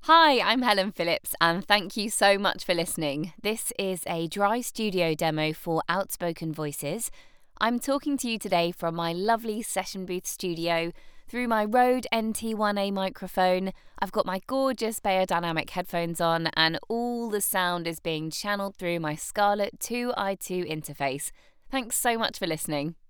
Hi, I'm Helen Phillips, and thank you so much for listening. This is a dry studio demo for Outspoken Voices. I'm talking to you today from my lovely session booth studio through my Rode NT1A microphone. I've got my gorgeous Beyerdynamic headphones on, and all the sound is being channeled through my Scarlett 2i2 interface. Thanks so much for listening.